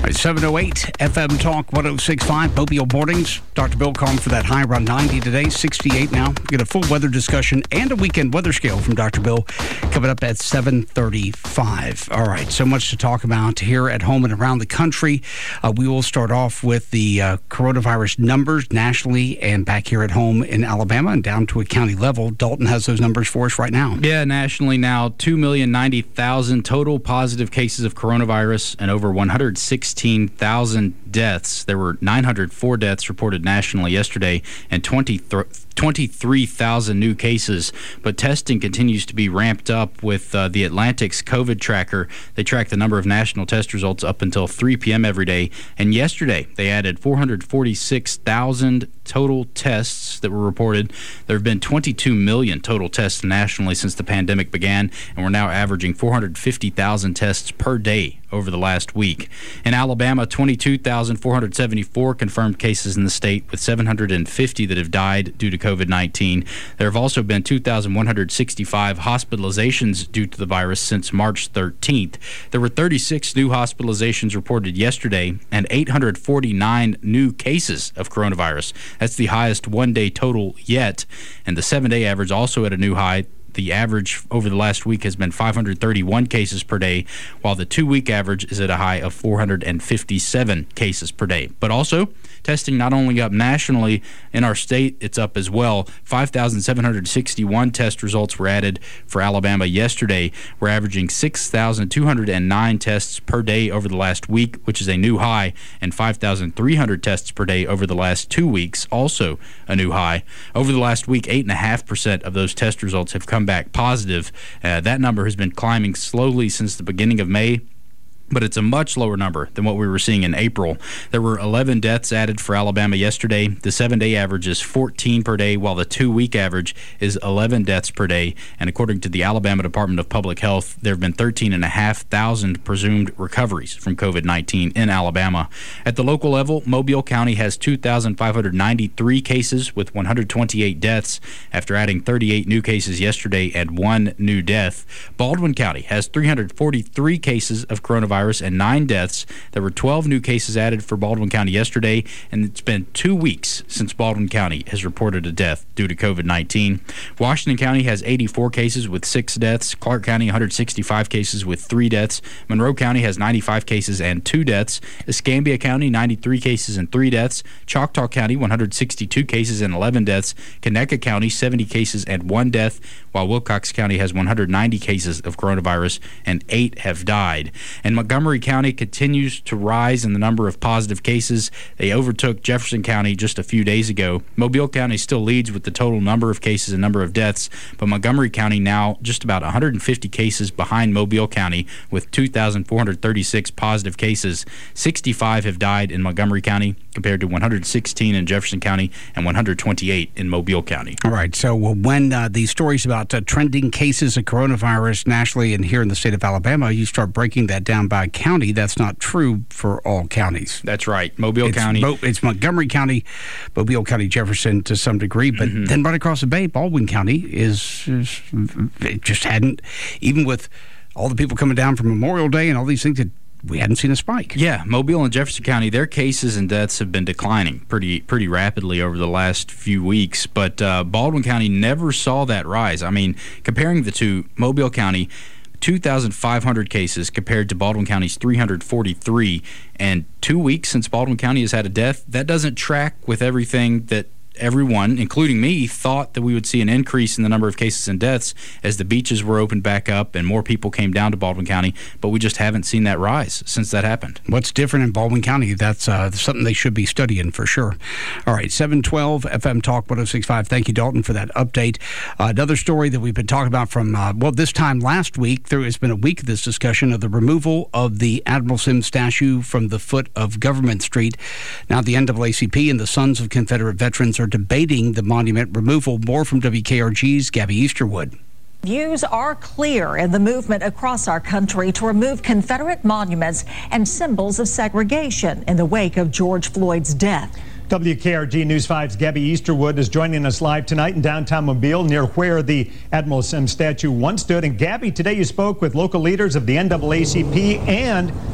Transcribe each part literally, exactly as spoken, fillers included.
right, seven oh eight F M Talk one oh six point five, Mobile Mornings. Doctor Bill calling for that high around ninety today, sixty-eight now. We get a full weather discussion and a weekend weather scale from Doctor Bill coming up at seven thirty-five. All right, so much to talk about here at home and around the country. Uh, we will start off with the uh, coronavirus numbers nationally and back here at home in Alabama and down to a county level. Dalton has those numbers for us right now. Yeah, nationally now, two million ninety thousand total positive cases of coronavirus and over one hundred sixteen thousand deaths. There were nine hundred four deaths reported nationally yesterday and twenty-three thousand new cases. But testing continues to be ramped up with uh, the Atlantic's COVID tracker. They track the number of national test results up until three p.m. every day. And yesterday, they added four hundred forty-six thousand total tests that were reported. There have been twenty-two million total tests nationally since the pandemic began, and we're now averaging four hundred fifty thousand tests per day over the last week. In Alabama, twenty-two thousand four hundred seventy-four confirmed cases in the state, with seven hundred fifty that have died due to COVID nineteen. There have also been two thousand one hundred sixty-five hospitalizations due to the virus since March thirteenth. There were thirty-six new hospitalizations reported yesterday and eight hundred forty-nine new cases of coronavirus. That's the highest one-day total yet, and the seven-day average also at a new high. The average over the last week has been five hundred thirty-one cases per day, while the two-week average is at a high of four hundred fifty-seven cases per day. But also, testing not only up nationally in our state, it's up as well. five thousand seven hundred sixty-one test results were added for Alabama yesterday. We're averaging six thousand two hundred nine tests per day over the last week, which is a new high, and five thousand three hundred tests per day over the last two weeks, also a new high. Over the last week, eight point five percent of those test results have come back positive. Uh, that number has been climbing slowly since the beginning of May, but it's a much lower number than what we were seeing in April. There were eleven deaths added for Alabama yesterday. The seven-day average is fourteen per day, while the two-week average is eleven deaths per day. And according to the Alabama Department of Public Health, there have been thirteen thousand five hundred presumed recoveries from COVID nineteen in Alabama. At the local level, Mobile County has two thousand five hundred ninety-three cases with one hundred twenty-eight deaths after adding thirty-eight new cases yesterday and one new death. Baldwin County has three hundred forty-three cases of coronavirus and nine deaths. There were twelve new cases added for Baldwin County yesterday, and it's been two weeks since Baldwin County has reported a death due to COVID nineteen. Washington County has eighty-four cases with six deaths. Clark County, one hundred sixty-five cases with three deaths. Monroe County has ninety-five cases and two deaths. Escambia County, ninety-three cases and three deaths. Choctaw County, one hundred sixty-two cases and eleven deaths. Conecuh County, seventy cases and one death, while Wilcox County has one hundred ninety cases of coronavirus and eight have died. And Montgomery County continues to rise in the number of positive cases. They overtook Jefferson County just a few days ago. Mobile County still leads with the total number of cases and number of deaths, but Montgomery County now just about one hundred fifty cases behind Mobile County with two thousand four hundred thirty-six positive cases. sixty-five have died in Montgomery County compared to one hundred sixteen in Jefferson County and one hundred twenty-eight in Mobile County. All right, so when uh, these stories about uh, trending cases of coronavirus nationally and here in the state of Alabama, you start breaking that down by county, that's not true for all counties. That's right. Mobile it's County. Mo- it's Montgomery County, Mobile County, Jefferson to some degree, but mm-hmm. then right across the bay, Baldwin County is, is it just hadn't, even with all the people coming down from Memorial Day and all these things, that we hadn't seen a spike. Yeah, Mobile and Jefferson County, their cases and deaths have been declining pretty pretty rapidly over the last few weeks, but uh, Baldwin County never saw that rise. I mean, comparing the two, Mobile County, two thousand five hundred cases compared to Baldwin County's three hundred forty-three, and two weeks since Baldwin County has had a death. That doesn't track with everything that everyone, including me, thought that we would see an increase in the number of cases and deaths as the beaches were opened back up and more people came down to Baldwin County, but we just haven't seen that rise since that happened. What's different in Baldwin County? That's uh, something they should be studying for sure. All right, seven twelve F M Talk one oh six point five. Thank you, Dalton, for that update. Uh, another story that we've been talking about from, uh, well, this time last week, there has been a week of this discussion of the removal of the Admiral Sims statue from the foot of Government Street. Now, the N double A C P and the Sons of Confederate Veterans are debating the monument removal. More from W K R G's Gabby Easterwood. Views are clear in the movement across our country to remove Confederate monuments and symbols of segregation in the wake of George Floyd's death. W K R G News five's Gabby Easterwood is joining us live tonight in downtown Mobile, near where the Admiral Sims statue once stood. And Gabby, today you spoke with local leaders of the N double A C P and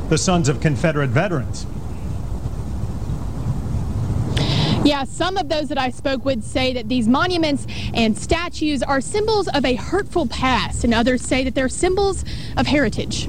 the Sons of Confederate Veterans. Yeah, some of those that I spoke with say that these monuments and statues are symbols of a hurtful past, and others say that they're symbols of heritage.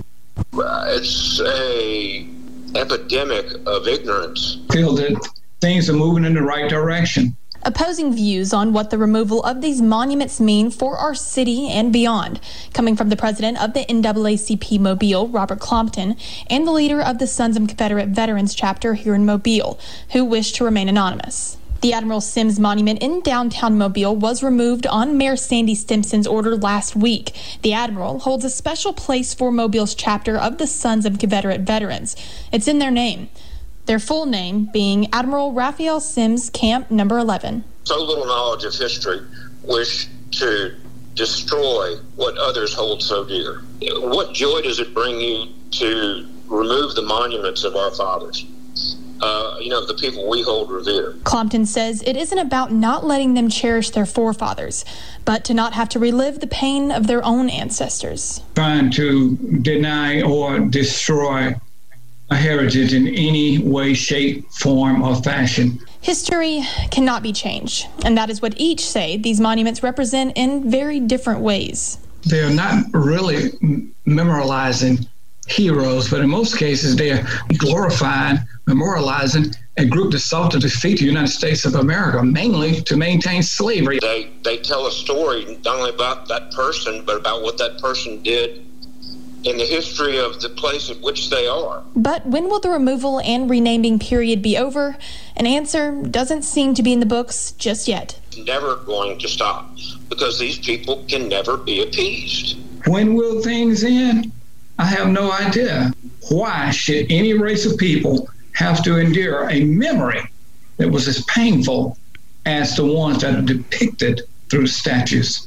It's a epidemic of ignorance. I feel that things are moving in the right direction. Opposing views on what the removal of these monuments mean for our city and beyond, coming from the president of the N double A C P Mobile, Robert Clompton, and the leader of the Sons of Confederate Veterans chapter here in Mobile, who wish to remain anonymous. The Admiral Sims Monument in downtown Mobile was removed on Mayor Sandy Stimpson's order last week. The Admiral holds a special place for Mobile's chapter of the Sons of Confederate Veterans. It's in their name. Their full name being Admiral Raphael Sims Camp Number eleven. So little knowledge of history wish to destroy what others hold so dear. What joy does it bring you to remove the monuments of our fathers? Uh, you know, the people we hold revere. Clompton says it isn't about not letting them cherish their forefathers, but to not have to relive the pain of their own ancestors. Trying to deny or destroy a heritage in any way, shape, form, or fashion. History cannot be changed, and that is what each say these monuments represent in very different ways. They're not really memorializing heroes, but in most cases they're glorifying, memorializing a group that sought to defeat the United States of America, mainly to maintain slavery. They, they tell a story not only about that person, but about what that person did in the history of the place at which they are. But when will the removal and renaming period be over? An answer doesn't seem to be in the books just yet. It's never going to stop because these people can never be appeased. When will things end? I have no idea. Why should any race of people have to endure a memory that was as painful as the ones that are depicted through statues?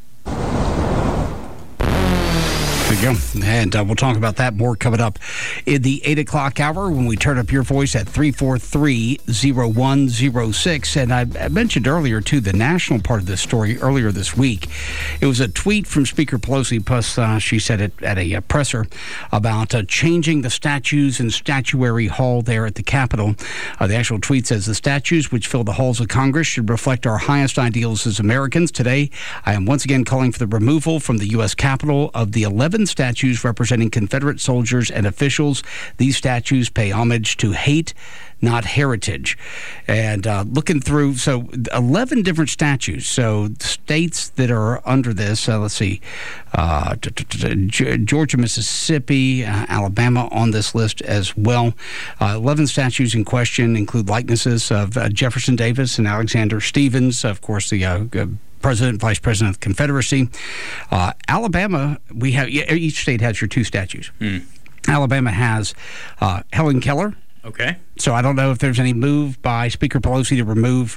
There you go. And uh, we'll talk about that more coming up in the eight o'clock hour when we turn up your voice at three four three, zero one zero six. And I, I mentioned earlier, too, the national part of this story earlier this week. It was a tweet from Speaker Pelosi, plus uh, she said it at a, a presser about uh, changing the statues in Statuary Hall there at the Capitol. Uh, the actual tweet says, the statues which fill the halls of Congress should reflect our highest ideals as Americans. Today, I am once again calling for the removal from the U S Capitol of the eleven statues representing Confederate soldiers and officials. These statues pay homage to hate, not heritage. And uh, looking through, so eleven different statues. So states that are under this, uh, let's see, uh, Georgia, Mississippi, uh, Alabama on this list as well. Uh, eleven statues in question include likenesses of uh, Jefferson Davis and Alexander Stephens, of course, the uh, President, Vice President of the Confederacy. Uh, Alabama, we have each state has your two statues. Hmm. Alabama has uh, Helen Keller. Okay. So I don't know if there's any move by Speaker Pelosi to remove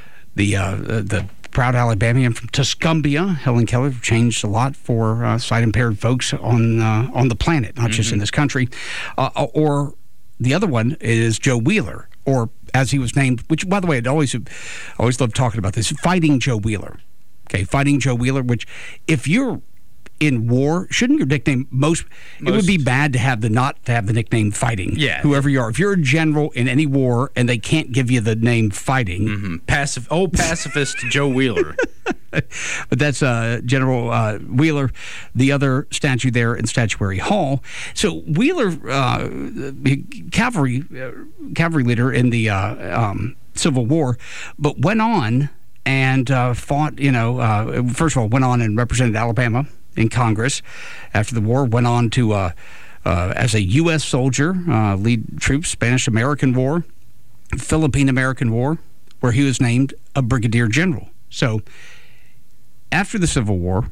the uh, the proud Alabamian from Tuscumbia. Helen Keller changed a lot for uh, sight-impaired folks on uh, on the planet, not mm-hmm. just in this country. Uh, or the other one is Joe Wheeler, or as he was named, which, by the way, I'd always, always loved talking about this, Fighting Joe Wheeler. Okay, Fighting Joe Wheeler, which if you're in war, shouldn't your nickname, most, most, it would be bad to have the not to have the nickname Fighting. Yeah. Whoever you are. If you're a general in any war and they can't give you the name Fighting. Mm-hmm. Pacif- old pacifist Joe Wheeler. But that's uh, General uh, Wheeler, the other statue there in Statuary Hall. So Wheeler, uh, cavalry, uh, cavalry leader in the uh, um, Civil War, but went on and uh, fought, you know, uh, first of all, went on and represented Alabama in Congress after the war, went on to, uh, uh, as a U S soldier, uh, lead troops, Spanish-American War, Philippine-American War, where he was named a brigadier general. So after the Civil War,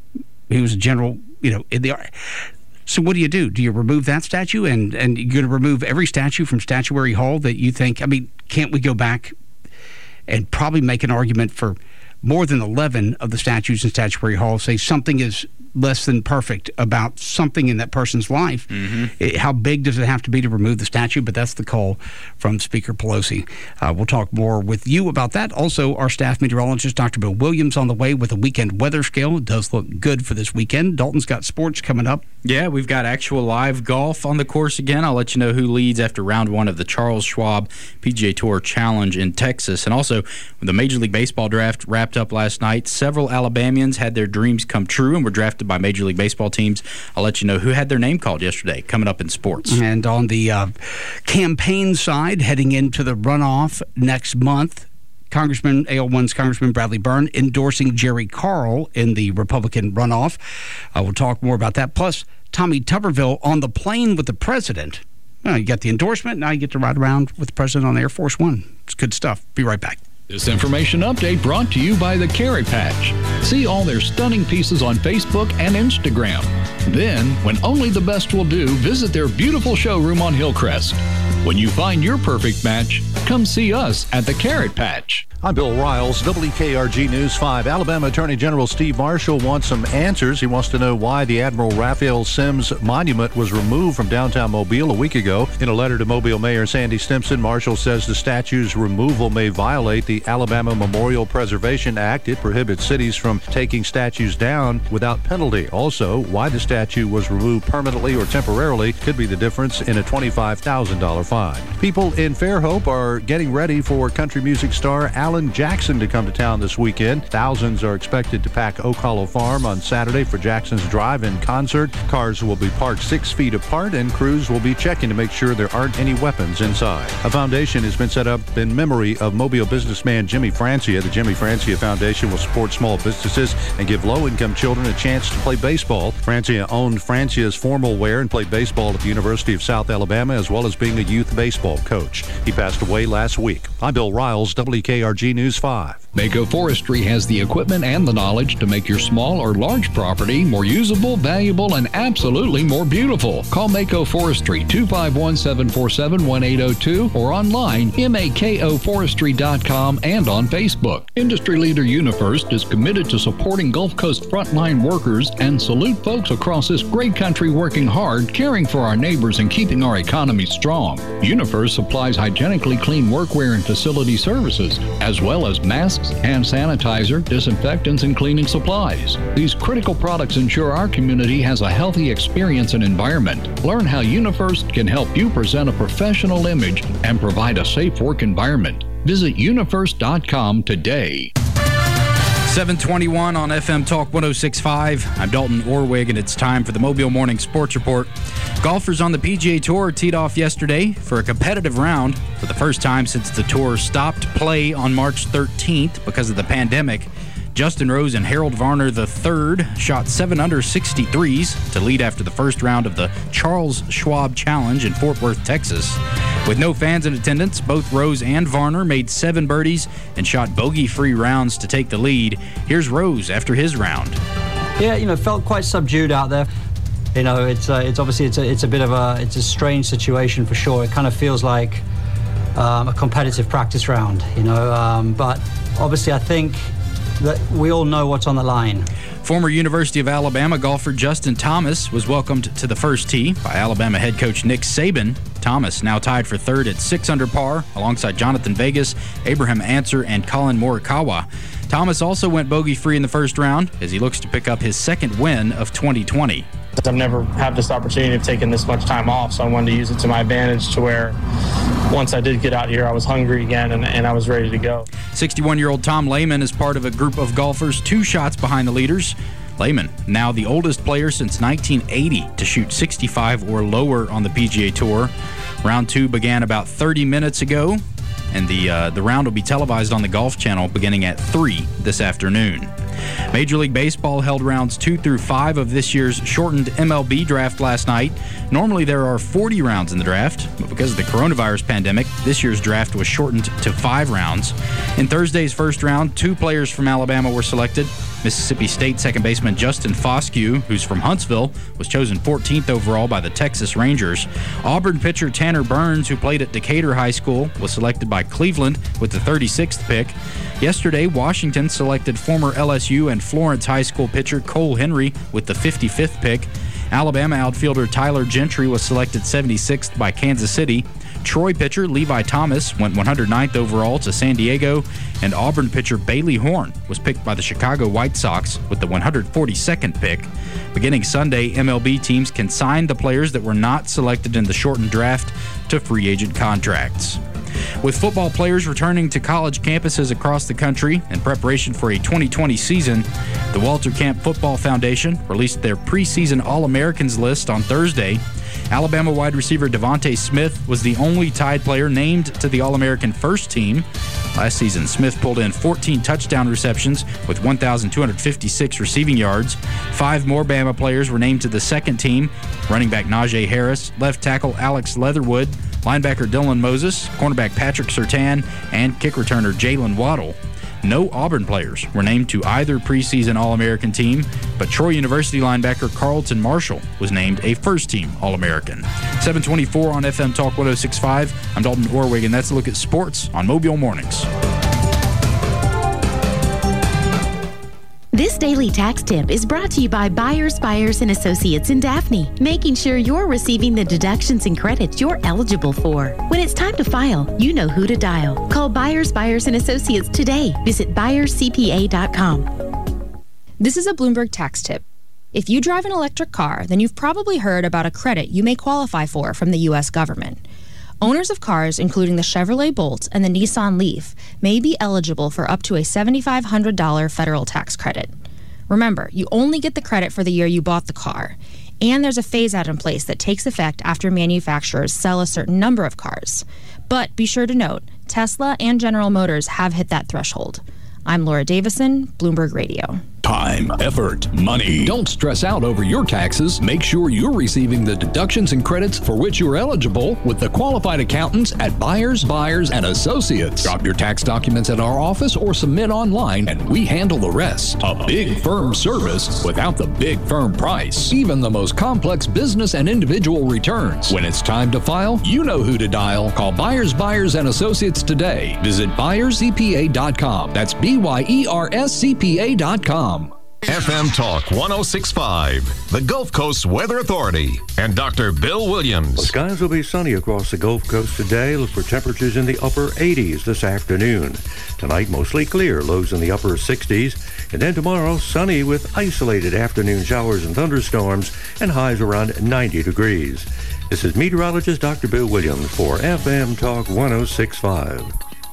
he was a general, you know, in the army. So what do you do? Do you remove that statue? And, and you're going to remove every statue from Statuary Hall that you think, I mean, can't we go back and probably make an argument for more than eleven of the statutes in Statuary Hall say something is less than perfect about something in that person's life. Mm-hmm. It, how big does it have to be to remove the statue? But that's the call from Speaker Pelosi. Uh, we'll talk more with you about that. Also, our staff meteorologist, Doctor Bill Williams, on the way with a weekend weather scale. It does look good for this weekend. Dalton's got sports coming up. Yeah, we've got actual live golf on the course again. I'll let you know who leads after round one of the Charles Schwab P G A Tour Challenge in Texas. And also, when the Major League Baseball draft wrapped up last night, several Alabamians had their dreams come true and were drafted by Major League Baseball teams. I'll let you know who had their name called yesterday, coming up in sports. And on the uh, campaign side, heading into the runoff next month, Congressman, A L one's Congressman Bradley Byrne endorsing Jerry Carl in the Republican runoff. Uh, we'll talk more about that. Plus, Tommy Tuberville on the plane with the president. Well, you got the endorsement. Now you get to ride around with the president on Air Force One. It's good stuff. Be right back. This information update brought to you by the Carrot Patch. See all their stunning pieces on Facebook and Instagram. Then, when only the best will do, visit their beautiful showroom on Hillcrest. When you find your perfect match, come see us at the Carrot Patch. I'm Bill Riles, W K R G News five. Alabama Attorney General Steve Marshall wants some answers. He wants to know why the Admiral Raphael Sims monument was removed from downtown Mobile a week ago. In a letter to Mobile Mayor Sandy Stimpson, Marshall says the statue's removal may violate the Alabama Memorial Preservation Act. It prohibits cities from taking statues down without penalty. Also, why the statue was removed permanently or temporarily could be the difference in a twenty-five thousand dollars fine. People in Fairhope are getting ready for country music star Alan Jackson to come to town this weekend. Thousands are expected to pack Oak Hollow Farm on Saturday for Jackson's drive-in concert. Cars will be parked six feet apart, and crews will be checking to make sure there aren't any weapons inside. A foundation has been set up in memory of Mobile businessman Jimmy Francia. The Jimmy Francia Foundation will support small businesses and give low-income children a chance to play baseball. Francia owned Francia's formal wear and played baseball at the University of South Alabama, as well as being a youth baseball coach. He passed away last week. I'm Bill Riles, W K R G News five. Mako Forestry has the equipment and the knowledge to make your small or large property more usable, valuable, and absolutely more beautiful. Call Mako Forestry, two five one, seven four seven, one eight zero two, or online, mako forestry dot com, and on Facebook. Industry leader UniFirst is committed to supporting Gulf Coast frontline workers and salute folks across this great country working hard, caring for our neighbors, and keeping our economy strong. UniFirst supplies hygienically clean workwear and facility services, as well as masks, hand sanitizer, disinfectants, and cleaning supplies. These critical products ensure our community has a healthy experience and environment. Learn how UniFirst can help you present a professional image and provide a safe work environment. Visit unifirst dot com today. seven twenty-one on F M Talk one oh six point five. I'm Dalton Orwig, and it's time for the Mobile Morning Sports Report. Golfers on the P G A Tour teed off yesterday for a competitive round for the first time since the tour stopped play on March thirteenth because of the pandemic. Justin Rose and Harold Varner the third shot seven under sixty-threes to lead after the first round of the Charles Schwab Challenge in Fort Worth, Texas. With no fans in attendance, both Rose and Varner made seven birdies and shot bogey-free rounds to take the lead. Here's Rose after his round. Yeah, you know, felt quite subdued out there. You know, it's uh, it's obviously it's a, it's a bit of a it's a strange situation for sure. It kind of feels like um, a competitive practice round, you know. Um, but obviously, I think that we all know what's on the line. Former University of Alabama golfer Justin Thomas was welcomed to the first tee by Alabama head coach Nick Saban. Thomas now tied for third at six under par alongside Jonathan Vegas, Abraham Answer, and Colin Morikawa. Thomas also went bogey-free in the first round as he looks to pick up his second win of twenty twenty. I've never had this opportunity of taking this much time off, so I wanted to use it to my advantage to where once I did get out here, I was hungry again and, and I was ready to go. sixty-one-year-old Tom Lehman is part of a group of golfers two shots behind the leaders. Lehman, now the oldest player since nineteen eighty to shoot sixty-five or lower on the P G A Tour. Round two began about thirty minutes ago, and the uh, the round will be televised on the Golf Channel beginning at three this afternoon. Major League Baseball held rounds two through five of this year's shortened M L B draft last night. Normally there are forty rounds in the draft, but because of the coronavirus pandemic, this year's draft was shortened to five rounds. In Thursday's first round, two players from Alabama were selected. Mississippi State second baseman Justin Foscue, who's from Huntsville, was chosen fourteenth overall by the Texas Rangers. Auburn pitcher Tanner Burns, who played at Decatur High School, was selected by Cleveland with the thirty-sixth pick. Yesterday, Washington selected former L S U and Florence High School pitcher Cole Henry with the fifty-fifth pick. Alabama outfielder Tyler Gentry was selected seventy-sixth by Kansas City. Troy pitcher Levi Thomas went one hundred ninth overall to San Diego, and Auburn pitcher Bailey Horn was picked by the Chicago White Sox with the one hundred forty-second pick. Beginning Sunday, M L B teams can sign the players that were not selected in the shortened draft to free agent contracts. With football players returning to college campuses across the country in preparation for a twenty twenty season, the Walter Camp Football Foundation released their preseason All-Americans list on Thursday. Alabama wide receiver Devontae Smith was the only Tide player named to the All-American first team. Last season, Smith pulled in fourteen touchdown receptions with one thousand two hundred fifty-six receiving yards. Five more Bama players were named to the second team: running back Najee Harris, left tackle Alex Leatherwood, linebacker Dylan Moses, cornerback Patrick Surtain, and kick returner Jalen Waddle. No Auburn players were named to either preseason All-American team, but Troy University linebacker Carlton Marshall was named a first-team All-American. seven twenty-four on F M Talk one oh six point five. I'm Dalton Orwig, and that's a look at sports on Mobile Mornings. This daily tax tip is brought to you by Byers, Byers and Associates in Daphne, making sure you're receiving the deductions and credits you're eligible for. When it's time to file, you know who to dial. Call Byers, Byers and Associates today. Visit byers c p a dot com. This is a Bloomberg tax tip. If you drive an electric car, then you've probably heard about a credit you may qualify for from the U S government. Owners of cars, including the Chevrolet Bolt and the Nissan Leaf, may be eligible for up to a seven thousand five hundred dollars federal tax credit. Remember, you only get the credit for the year you bought the car, and there's a phase-out in place that takes effect after manufacturers sell a certain number of cars. But be sure to note, Tesla and General Motors have hit that threshold. I'm Laura Davison, Bloomberg Radio. Time, effort, money. Don't stress out over your taxes. Make sure you're receiving the deductions and credits for which you're eligible with the qualified accountants at Byers, Byers and Associates. Drop your tax documents at our office or submit online, and we handle the rest. A big firm service without the big firm price. Even the most complex business and individual returns. When it's time to file, you know who to dial. Call Byers, Byers and Associates today. Visit byers c p a dot com. That's B Y E R S C P A dot com. F M Talk one oh six point five, the Gulf Coast Weather Authority, and Doctor Bill Williams. The skies will be sunny across the Gulf Coast today. Look for temperatures in the upper eighties this afternoon. Tonight, mostly clear, lows in the upper sixties. And then tomorrow, sunny with isolated afternoon showers and thunderstorms and highs around ninety degrees. This is meteorologist Doctor Bill Williams for F M Talk one oh six point five.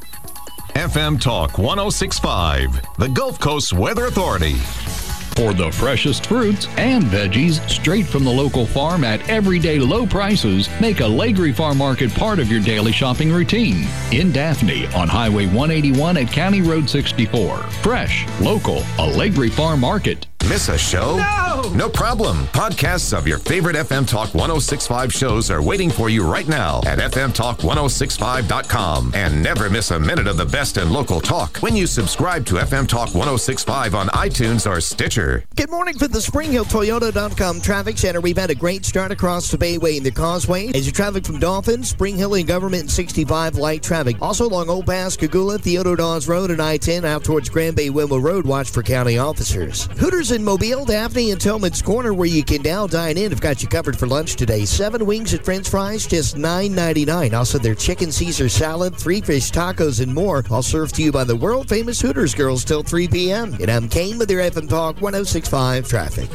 F M Talk one oh six point five, the Gulf Coast Weather Authority. For the freshest fruits and veggies straight from the local farm at everyday low prices, make a Legre Farm Market part of your daily shopping routine. In Daphne on Highway one eighty-one at County Road sixty-four. Fresh, local, a Legre Farm Market. Miss a show? No! No problem. Podcasts of your favorite F M Talk one oh six point five shows are waiting for you right now at f m talk one oh six point five dot com. And never miss a minute of the best in local talk when you subscribe to F M Talk one oh six point five on iTunes or Stitcher. Good morning from the Spring Hill Toyota dot com Traffic Center. We've had a great start across the Bayway and the Causeway. As you traffic from Dolphin, Spring Hill and Government sixty-five, light traffic. Also along Old Pass, Cagula, Theodore Dawes Road, and I ten out towards Grand Bay Willow Road. Watch for county officers. Hooters in Mobile, Daphne, and Tillman's Corner, where you can now dine in, have got you covered for lunch today. Seven wings and French fries, just nine ninety-nine. Also, their chicken Caesar salad, three fish tacos, and more, all served to you by the world-famous Hooters girls till three p.m. And I'm Kane with your F M Talk one oh six point five traffic.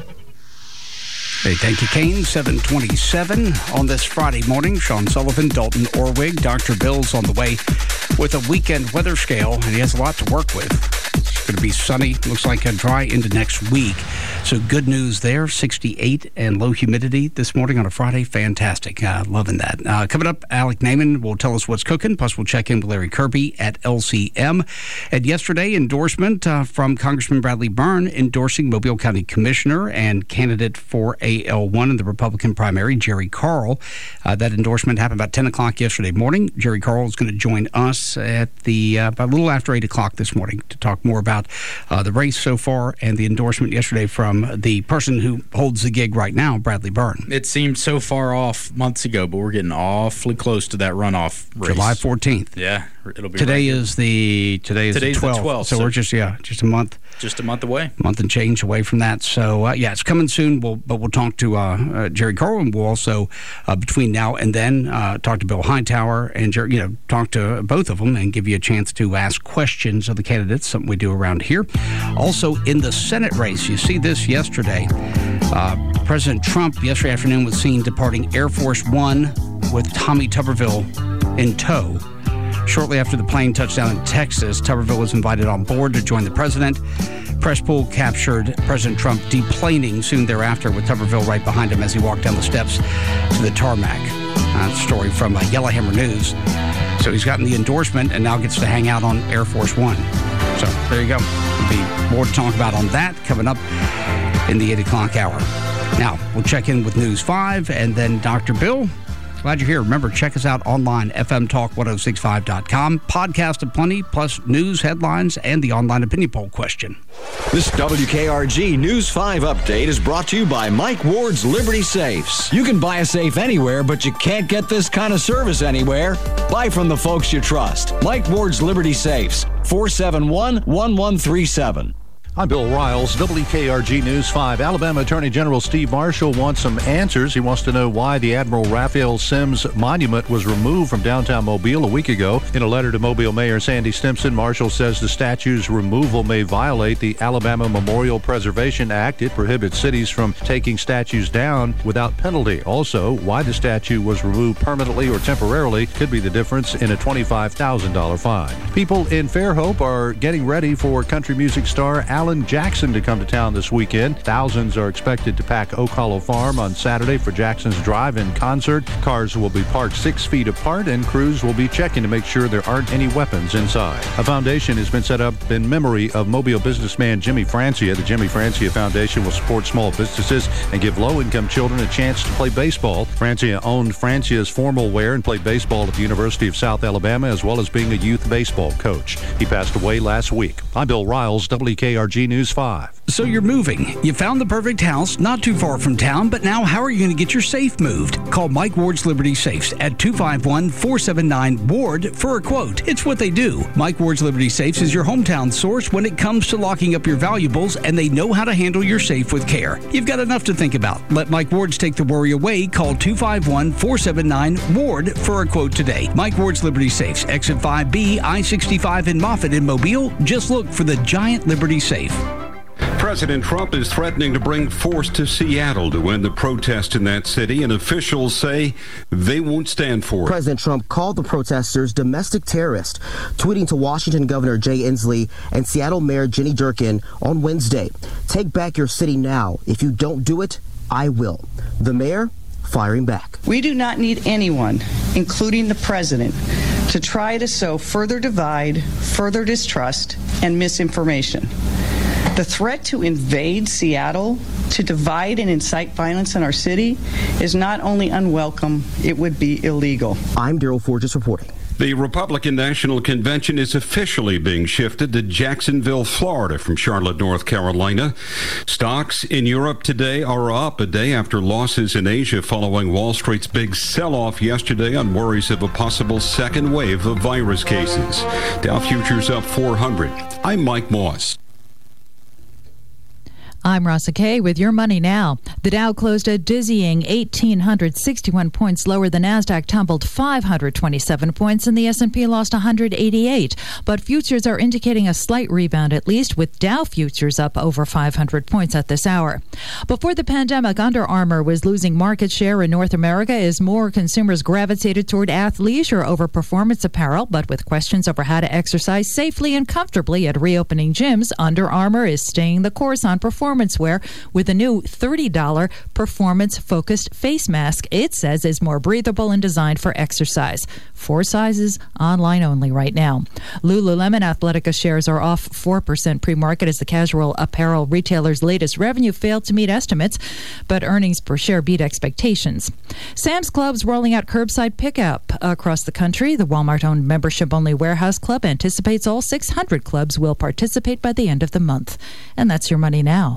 Hey, thank you, Kane. seven twenty-seven on this Friday morning. Sean Sullivan, Dalton Orwig, Doctor Bill's on the way with a weekend weather scale, and he has a lot to work with. It's going to be sunny, looks like a dry into next week. So good news there, sixty-eight and low humidity this morning on a Friday. Fantastic. Uh, loving that. Uh, coming up, Alec Naiman will tell us what's cooking, plus we'll check in with Larry Kirby at L C M. And yesterday, endorsement uh, from Congressman Bradley Byrne endorsing Mobile County Commissioner and candidate for A L one in the Republican primary, Jerry Carl. Uh, that endorsement happened about ten o'clock yesterday morning. Jerry Carl is going to join us at the uh, about a little after eight o'clock this morning to talk more about about uh, the race so far and the endorsement yesterday from the person who holds the gig right now, Bradley Byrne. It seemed so far off months ago, but we're getting awfully close to that runoff race. July fourteenth. Yeah, it'll be today right is the today is Today's the twelfth. the twelfth, so, so we're just yeah just a month. Just a month away. Month and change away from that. So, uh, yeah, it's coming soon. We'll, but we'll talk to uh, uh, Jerry Corwin. We'll also, uh, between now and then, uh, talk to Bill Hightower and, Jerry, you know, talk to both of them and give you a chance to ask questions of the candidates, something we do around here. Also, in the Senate race, you see this yesterday. Uh, President Trump yesterday afternoon was seen departing Air Force One with Tommy Tuberville in tow. Shortly after the plane touched down in Texas, Tuberville was invited on board to join the president. Press pool captured President Trump deplaning soon thereafter with Tuberville right behind him as he walked down the steps to the tarmac. Uh, story from uh, Yellowhammer News. So he's gotten the endorsement and now gets to hang out on Air Force One. So there you go. There'll be more to talk about on that coming up in the eight o'clock hour. Now, we'll check in with News five and then Doctor Bill. Glad you're here. Remember, check us out online, f m talk ten sixty-five dot com. Podcast of plenty, plus news, headlines, and the online opinion poll question. This W K R G News five update is brought to you by Mike Ward's Liberty Safes. You can buy a safe anywhere, but you can't get this kind of service anywhere. Buy from the folks you trust. Mike Ward's Liberty Safes, four seven one, one one three seven. I'm Bill Riles, W K R G News five. Alabama Attorney General Steve Marshall wants some answers. He wants to know why the Admiral Raphael Sims monument was removed from downtown Mobile a week ago. In a letter to Mobile Mayor Sandy Stimpson, Marshall says the statue's removal may violate the Alabama Memorial Preservation Act. It prohibits cities from taking statues down without penalty. Also, why the statue was removed permanently or temporarily could be the difference in a twenty-five thousand dollars fine. People in Fairhope are getting ready for country music star Alan Alan Jackson to come to town this weekend. Thousands are expected to pack Oak Hollow Farm on Saturday for Jackson's drive-in concert. Cars will be parked six feet apart, and crews will be checking to make sure there aren't any weapons inside. A foundation has been set up in memory of Mobile businessman Jimmy Francia. The Jimmy Francia Foundation will support small businesses and give low-income children a chance to play baseball. Francia owned Francia's Formal Wear and played baseball at the University of South Alabama, as well as being a youth baseball coach. He passed away last week. I'm Bill Riles, W K R G News five. So you're moving. You found the perfect house not too far from town, but now how are you going to get your safe moved? Call Mike Ward's Liberty Safes at two five one, four seven nine, W A R D for a quote. It's what they do. Mike Ward's Liberty Safes is your hometown source when it comes to locking up your valuables, and they know how to handle your safe with care. You've got enough to think about. Let Mike Ward's take the worry away. Call two five one, four seven nine, W A R D for a quote today. Mike Ward's Liberty Safes, Exit five B, I sixty-five in Moffett in Mobile. Just look for the giant Liberty Safe. President Trump is threatening to bring force to Seattle to end the protest in that city, and officials say they won't stand for it. President Trump called the protesters domestic terrorists, tweeting to Washington Governor Jay Inslee and Seattle Mayor Jenny Durkin on Wednesday, "Take back your city now. If you don't do it, I will." The mayor firing back. We do not need anyone, including the president, to try to sow further divide, further distrust, and misinformation. The threat to invade Seattle, to divide and incite violence in our city, is not only unwelcome, it would be illegal. I'm Daryl Forges reporting. The Republican National Convention is officially being shifted to Jacksonville, Florida from Charlotte, North Carolina. Stocks in Europe today are up a day after losses in Asia following Wall Street's big sell-off yesterday on worries of a possible second wave of virus cases. Dow futures up four hundred. I'm Mike Moss. I'm Rasa Kay with your money now. The Dow closed a dizzying one thousand eight hundred sixty-one points lower. The Nasdaq tumbled five hundred twenty-seven points, and the S and P lost one hundred eighty-eight. But futures are indicating a slight rebound, at least, with Dow futures up over five hundred points at this hour. Before the pandemic, Under Armour was losing market share in North America as more consumers gravitated toward athleisure over performance apparel. But with questions over how to exercise safely and comfortably at reopening gyms, Under Armour is staying the course on performance performance wear with a new thirty dollars performance-focused face mask it says is more breathable and designed for exercise. Four sizes, online only right now. Lululemon Athletica shares are off four percent pre-market as the casual apparel retailer's latest revenue failed to meet estimates, but earnings per share beat expectations. Sam's Club's rolling out curbside pickup across the country. The Walmart-owned membership-only warehouse club anticipates all six hundred clubs will participate by the end of the month. And that's your money now.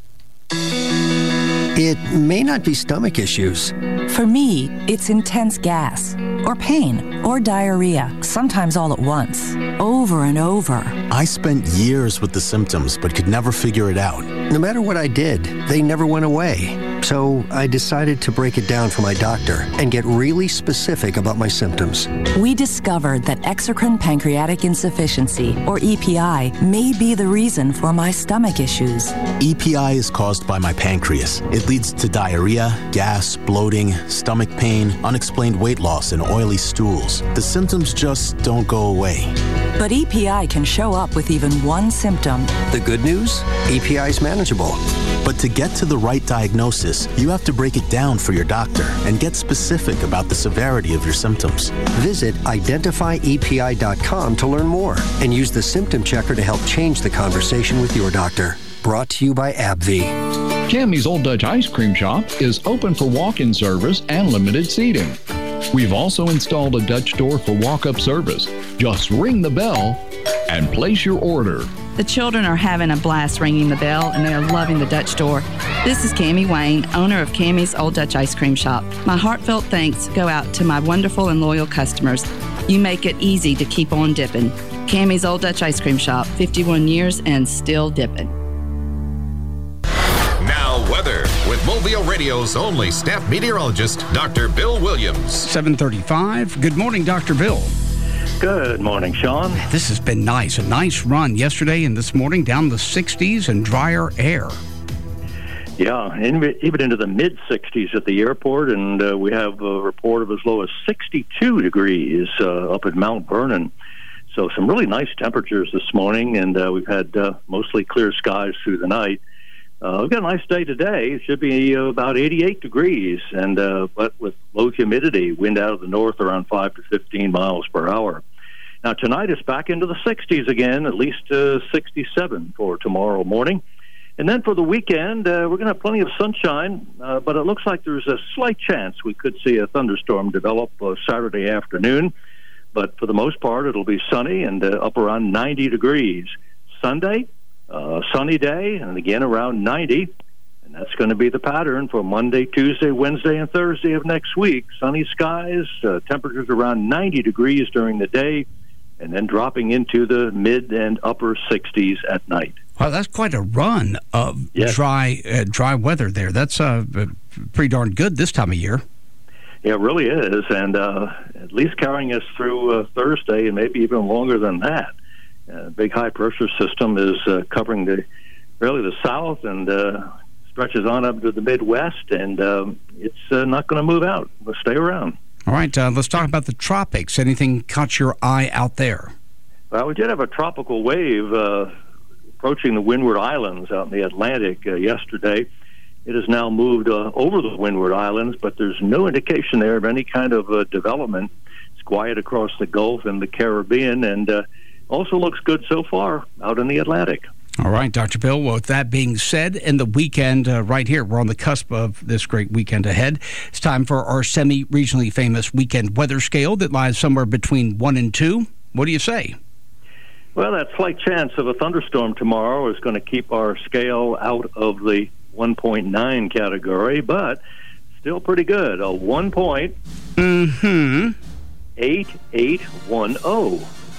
It may not be stomach issues. For me, it's intense gas, or pain, or diarrhea, sometimes all at once, over and over. I spent years with the symptoms, but could never figure it out. No matter what I did, they never went away. So I decided to break it down for my doctor and get really specific about my symptoms. We discovered that exocrine pancreatic insufficiency, or E P I, may be the reason for my stomach issues. E P I is caused by my pancreas. It leads to diarrhea, gas, bloating, stomach pain, unexplained weight loss, and oily stools. The symptoms just don't go away. But E P I can show up with even one symptom. The good news? E P I is manageable. But to get to the right diagnosis, you have to break it down for your doctor and get specific about the severity of your symptoms. Visit identify E P I dot com to learn more and use the symptom checker to help change the conversation with your doctor. Brought to you by AbbVie. Cammy's Old Dutch Ice Cream Shop is open for walk-in service and limited seating. We've also installed a Dutch door for walk-up service. Just ring the bell and place your order. The children are having a blast ringing the bell, and they are loving the Dutch door. This is Cammie Wayne, owner of Cammie's Old Dutch Ice Cream Shop. My heartfelt thanks go out to my wonderful and loyal customers. You make it easy to keep on dipping. Cammie's Old Dutch Ice Cream Shop, fifty-one years and still dipping. Now weather with Mobile Radio's only staff meteorologist, Doctor Bill Williams. seven thirty-five. Good morning, Doctor Bill. Good morning, Sean. This has been nice. A nice run yesterday and this morning, down the sixties and drier air. Yeah, and even into the mid sixties at the airport, and uh, we have a report of as low as sixty-two degrees uh, up at Mount Vernon. So some really nice temperatures this morning, and uh, we've had uh, mostly clear skies through the night. Uh, we've got a nice day today. It should be uh, about eighty-eight degrees, and uh, but with low humidity, wind out of the north around five to fifteen miles per hour. Now tonight it's back into the sixties again, at least uh, sixty-seven for tomorrow morning. And then for the weekend, uh, we're going to have plenty of sunshine, uh, but it looks like there's a slight chance we could see a thunderstorm develop uh, Saturday afternoon. But for the most part, it'll be sunny and uh, up around ninety degrees. Sunday, uh, sunny day, and again around ninety. And that's going to be the pattern for Monday, Tuesday, Wednesday, and Thursday of next week. Sunny skies, uh, temperatures around ninety degrees during the day, and then dropping into the mid and upper sixties at night. Wow, that's quite a run of yes. dry uh, dry weather there. That's uh, pretty darn good this time of year. Yeah, it really is, and uh, at least carrying us through uh, Thursday and maybe even longer than that. Uh, big high-pressure system is uh, covering the really the south and uh, stretches on up to the Midwest, and um, it's uh, not going to move out. It'll stay around. All right, uh, let's talk about the tropics. Anything caught your eye out there? Well, we did have a tropical wave uh, approaching the Windward Islands out in the Atlantic uh, yesterday. It has now moved uh, over the Windward Islands, but there's no indication there of any kind of uh, development. It's quiet across the Gulf and the Caribbean, and uh, also looks good so far out in the Atlantic. All right, Doctor Bill. Well, with that being said, in the weekend uh, right here, we're on the cusp of this great weekend ahead. It's time for our semi-regionally famous weekend weather scale that lies somewhere between one and two. What do you say? Well, that slight chance of a thunderstorm tomorrow is going to keep our scale out of the one point nine category, but still pretty good. A one point mm-hmm. eight eight one zero.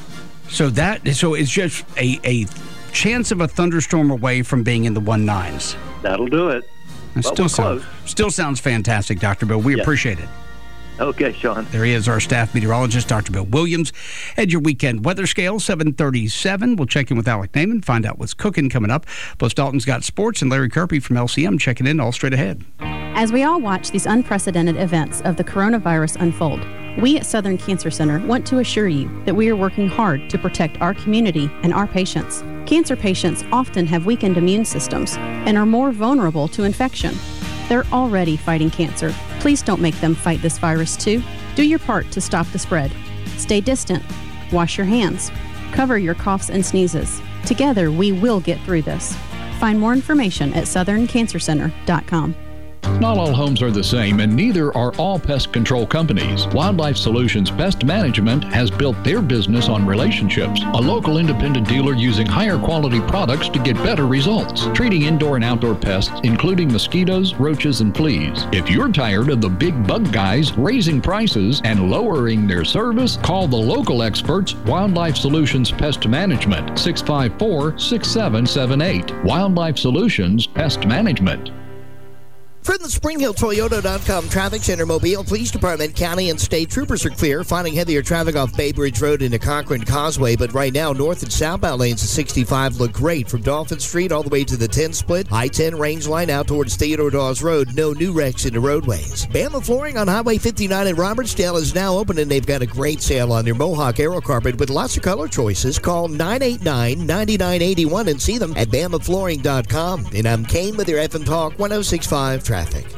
So that so it's just a a chance of a thunderstorm away from being in the one nines. That'll do it. That still sounds still sounds fantastic, Doctor Bill. We yes. appreciate it. Okay, Sean. There he is, our staff meteorologist, Doctor Bill Williams. And your weekend weather scale, seven thirty-seven. We'll check in with Alec Naiman, find out what's cooking coming up. Plus, Dalton's got sports, and Larry Kirby from L C M checking in all straight ahead. As we all watch these unprecedented events of the coronavirus unfold, We at Southern Cancer Center want to assure you that we are working hard to protect our community and our patients. Cancer patients often have weakened immune systems and are more vulnerable to infection. They're already fighting cancer. Please don't make them fight this virus too. Do your part to stop the spread. Stay distant. Wash your hands. Cover your coughs and sneezes. Together, we will get through this. Find more information at southern cancer center dot com. Not all homes are the same, and neither are all pest control companies. Wildlife Solutions Pest Management has built their business on relationships. A local independent dealer using higher quality products to get better results. Treating indoor and outdoor pests, including mosquitoes, roaches, and fleas. If you're tired of the big bug guys raising prices and lowering their service, call the local experts, Wildlife Solutions Pest Management, six five four, six seven seven eight. Wildlife Solutions Pest Management. From the Spring Hill Toyota dot com Traffic Center, Mobile Police Department, county and state troopers are clear, finding heavier traffic off Bay Bridge Road into Cochran Causeway. But right now, north and southbound lanes of sixty-five look great from Dolphin Street all the way to the ten split. I ten range line out towards Theodore Dawes Road. No new wrecks in the roadways. Bama Flooring on Highway fifty-nine in Robertsdale is now open, and they've got a great sale on their Mohawk Aero Carpet with lots of color choices. Call nine eight nine, nine nine eight one and see them at Bama Flooring dot com. And I'm Kane with your F M Talk one oh six point five traffic.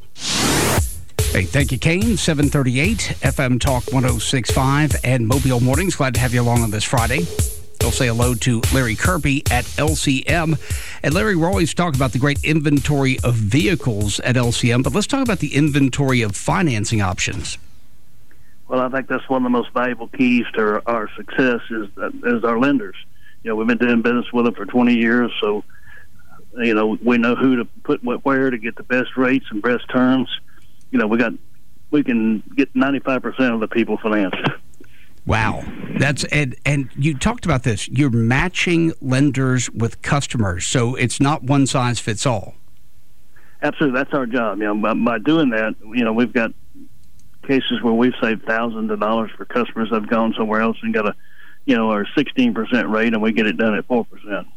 Hey, thank you, Kane. seven thirty-eight, F M Talk one oh six point five and Mobile Mornings. Glad to have you along on this Friday. We'll say hello to Larry Kirby at L C M. And Larry, we're always talking about the great inventory of vehicles at L C M, but let's talk about the inventory of financing options. Well, I think that's one of the most valuable keys to our, our success is, is our lenders. You know, we've been doing business with them for twenty years, so you know, we know who to put what where to get the best rates and best terms. You know, we got we can get ninety-five percent of the people financed. Wow. That's and and you talked about this. You're matching lenders with customers, so it's not one size fits all. Absolutely, that's our job. You know, by, by doing that, you know, we've got cases where we've saved thousands of dollars for customers that have gone somewhere else and got a, you know, our sixteen percent rate, and we get it done at four percent.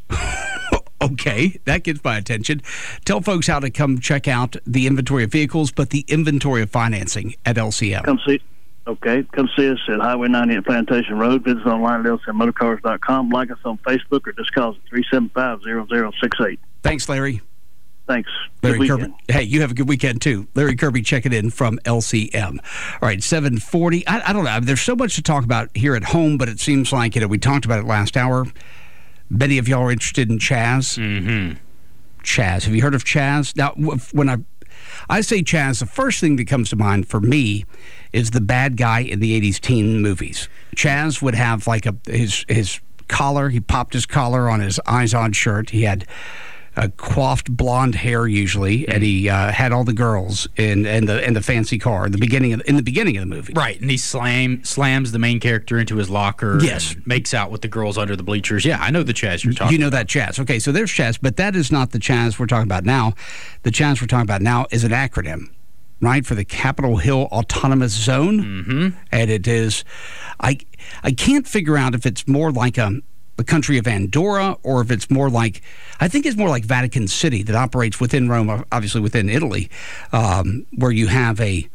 Okay, that gets my attention. Tell folks how to come check out the inventory of vehicles, but the inventory of financing at L C M. Come see, okay, come see us at Highway ninety at Plantation Road. Visit us online at L C M motor cars dot com. Like us on Facebook or just call us at three seven five, zero zero six eight. Thanks, Larry. Thanks. Larry Kirby. Hey, you have a good weekend, too. Larry Kirby checking in from L C M. All right, seven forty. I, I don't know. There's so much to talk about here at home, but it seems like, you know, we talked about it last hour. Many of y'all are interested in Chaz. Mm-hmm. Chaz. Have you heard of Chaz? Now, when I I say Chaz, the first thing that comes to mind for me is the bad guy in the eighties teen movies. Chaz would have like a his his collar. He popped his collar on his Izod shirt. He had a coiffed blonde hair usually, and he uh, had all the girls in, in the in the fancy car in the beginning of in the beginning of the movie. Right, and he slam slams the main character into his locker. Yes, and makes out with the girls under the bleachers. Yeah, I know the Chaz you're talking. You know that Chaz. Okay, so there's Chaz, but that is not the Chaz we're talking about now. The Chaz we're talking about now is an acronym, right, for the Capitol Hill Autonomous Zone, mm-hmm. and it is. I I can't figure out if it's more like a. the country of Andorra, or if it's more like, I think it's more like Vatican City that operates within Rome, obviously within Italy, um, where you have a,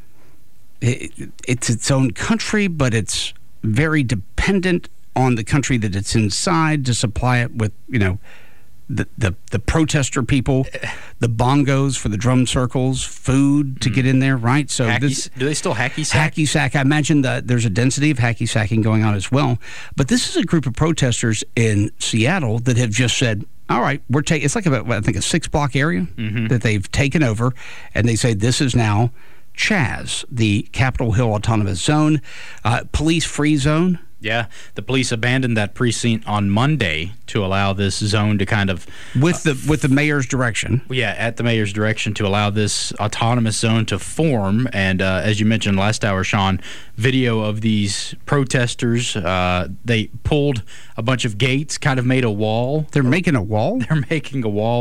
it, it's its own country, but it's very dependent on the country that it's inside to supply it with, you know, the, the, the protester people, the bongos for the drum circles, food to mm. get in there, right? So hacky, this, do they still hacky sack? Hacky sack. I imagine that there's a density of hacky sacking going on as well. But this is a group of protesters in Seattle that have just said, all right, we're taking, it's like about, I think, a six block area mm-hmm. that they've taken over, and they say this is now Chaz, the Capitol Hill Autonomous Zone, uh, police-free zone. Yeah, the police abandoned that precinct on Monday to allow this zone to kind of with the with the mayor's direction. Yeah, at the mayor's direction to allow this autonomous zone to form. And uh, as you mentioned last hour, Sean, video of these protesters. Uh, they pulled a bunch of gates, kind of made a wall. They're making a wall. They're making a wall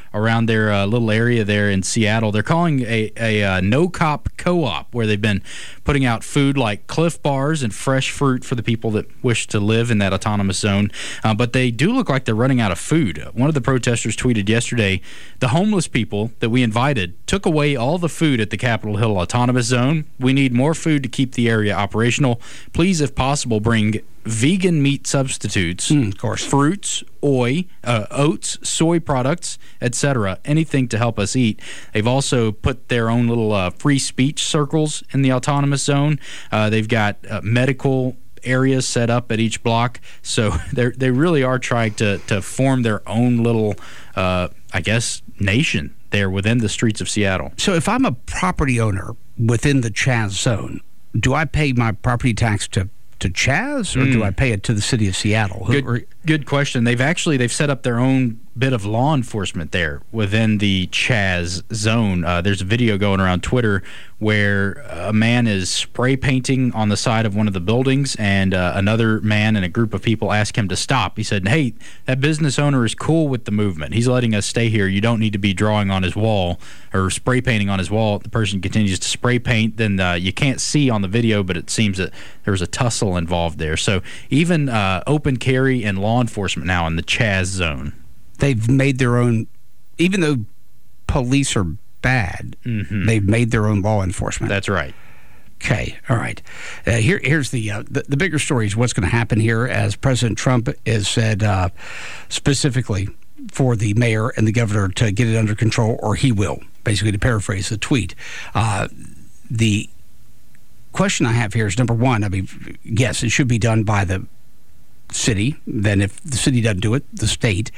around their uh, little area there in Seattle. They're calling a, a uh, no-cop co-op, where they've been putting out food like Cliff Bars and fresh fruit for the people that wish to live in that autonomous zone. Uh, but they do look like they're running out of food. One of the protesters tweeted yesterday, the homeless people that we invited took away all the food at the Capitol Hill Autonomous Zone. We need more food to keep the area operational. Please, if possible, bring vegan meat substitutes, mm, of course, fruits, oil, uh, oats, soy products, et cetera. Anything to help us eat. They've also put their own little uh, free speech circles in the autonomous zone. Uh, they've got uh, medical areas set up at each block, so they they really are trying to to form their own little, uh, I guess, nation there within the streets of Seattle. So if I'm a property owner within the Chaz zone, do I pay my property tax to to Chaz, or mm. do I pay it to the city of Seattle? Good, good question. They've actually they've set up their own bit of law enforcement there within the Chaz zone. Uh, there's a video going around Twitter where a man is spray painting on the side of one of the buildings, and uh, another man and a group of people ask him to stop. He said, hey, that business owner is cool with the movement. He's letting us stay here. You don't need to be drawing on his wall or spray painting on his wall. The person continues to spray paint. Then uh, you can't see on the video, but it seems that there was a tussle involved there. So even uh, open carry and law enforcement now in the Chaz zone. They've made their own, even though police are bad, mm-hmm. they've made their own law enforcement. That's right. Okay, all right. Uh, here, here's the, uh, the the bigger story is what's going to happen here, as President Trump has said uh, specifically for the mayor and the governor to get it under control, or he will, basically, to paraphrase the tweet. Uh, the question I have here is, number one, I mean, yes, it should be done by the city. Then if the city doesn't do it, the state.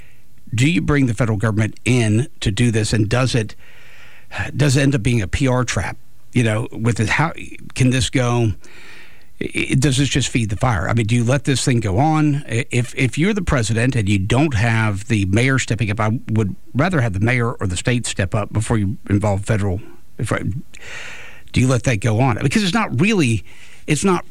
Do you bring the federal government in to do this, and does it does it end up being a P R trap? You know, with it, how can this go? It, does this just feed the fire? I mean, do you let this thing go on? If if you're the president and you don't have the mayor stepping up, I would rather have the mayor or the state step up before you involve federal. If I, do you let that go on? Because it's not really, it's not.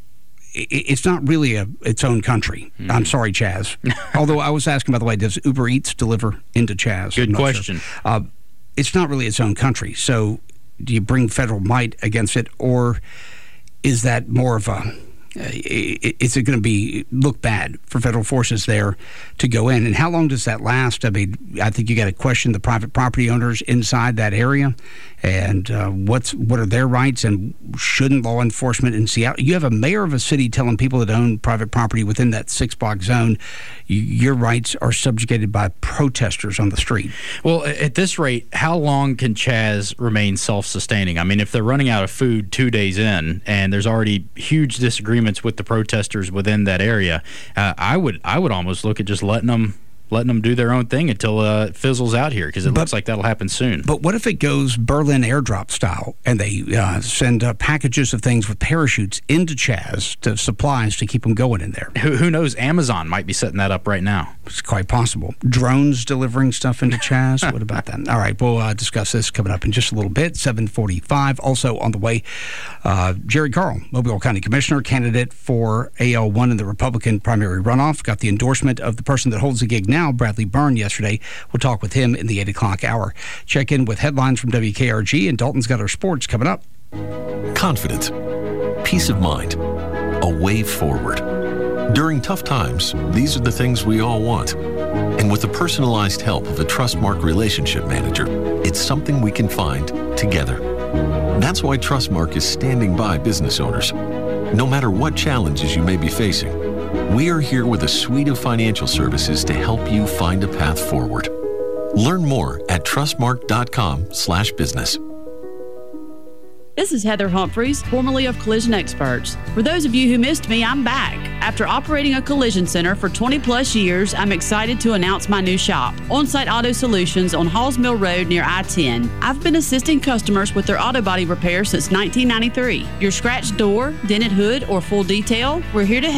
It's not really a its own country. Mm. I'm sorry, Chaz. Although I was asking, by the way, does Uber Eats deliver into Chaz? Good question. Sure. Uh, it's not really its own country. So do you bring federal might against it, or is that more of a, is it going to be look bad for federal forces there to go in? And how long does that last? I mean, I think you got to question the private property owners inside that area, and uh, what's what are their rights, and shouldn't law enforcement in Seattle? You have a mayor of a city telling people that own private property within that six-block zone, you, your rights are subjugated by protesters on the street. Well, at this rate, how long can Chaz remain self-sustaining? I mean, if they're running out of food two days in, and there's already huge disagreements with the protesters within that area, uh, I would I would almost look at just letting them letting them do their own thing until uh, it fizzles out here, because it but, looks like that'll happen soon. But what if it goes Berlin airdrop style, and they uh, send uh, packages of things with parachutes into Chaz, to supplies to keep them going in there? Who, who knows? Amazon might be setting that up right now. It's quite possible. Drones delivering stuff into Chaz? What about that? All right, we'll uh, discuss this coming up in just a little bit, seven forty-five. Also on the way, uh, Jerry Carl, Mobile County Commissioner, candidate for A L one in the Republican primary runoff, got the endorsement of the person that holds the gig now, Bradley Byrne, yesterday. We'll talk with him in the eight o'clock hour. Check in with headlines from W K R G, and Dalton's got our sports coming up. Confidence, peace of mind, a way forward. During tough times, these are the things we all want. And with the personalized help of a Trustmark relationship manager, it's something we can find together. That's why Trustmark is standing by business owners. No matter what challenges you may be facing, we are here with a suite of financial services to help you find a path forward. Learn more at trustmark.com slash business. This is Heather Humphreys, formerly of Collision Experts. For those of you who missed me, I'm back. After operating a collision center for twenty plus years, I'm excited to announce my new shop, On-Site Auto Solutions on Halls Mill Road near I ten. I've been assisting customers with their auto body repair since nineteen ninety-three. Your scratched door, dented hood, or full detail, we're here to help.